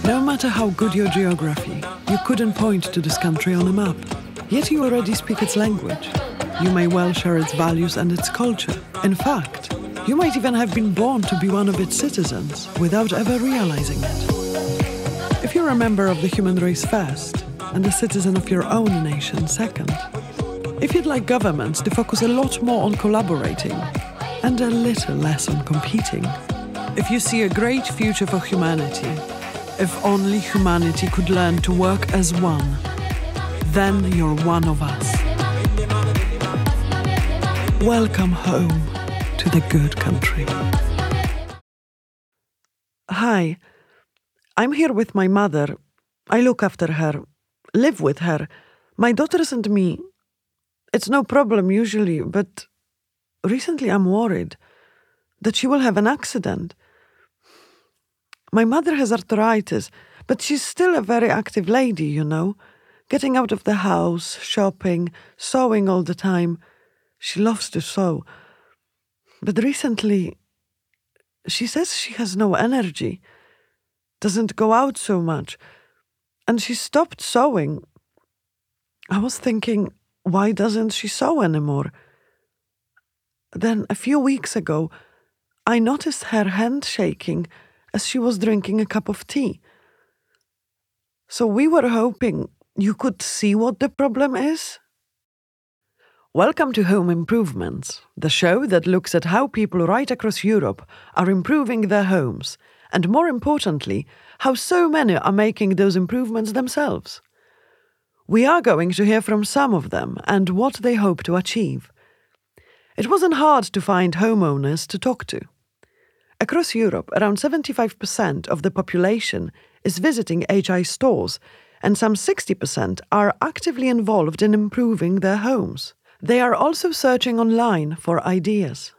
No matter how good your geography, you couldn't point to this country on a map. Yet you already speak its language. You may well share its values and its culture. In fact, you might even have been born to be one of its citizens without ever realizing it. If you're a member of the human race first, and a citizen of your own nation second, if you'd like governments to focus a lot more on collaborating and a little less on competing, if you see a great future for humanity, if only humanity could learn to work as one, then you're one of us. Welcome home to the good country. Hi, I'm here with my mother. I look after her, live with her, my daughters and me. It's no problem usually, but recently I'm worried that she will have an accident. My mother has arthritis, but she's still a very active lady, you know, getting out of the house, shopping, sewing all the time. She loves to sew. But recently, she says she has no energy, doesn't go out so much, and she stopped sewing. I was thinking, why doesn't she sew anymore? Then a few weeks ago, I noticed her hand shaking as she was drinking a cup of tea. So we were hoping you could see what the problem is. Welcome to Home Improvements, the show that looks at how people right across Europe are improving their homes, and more importantly, how so many are making those improvements themselves. We are going to hear from some of them and what they hope to achieve. It wasn't hard to find homeowners to talk to. Across Europe, around 75% of the population is visiting HI stores, and some 60% are actively involved in improving their homes. They are also searching online for ideas.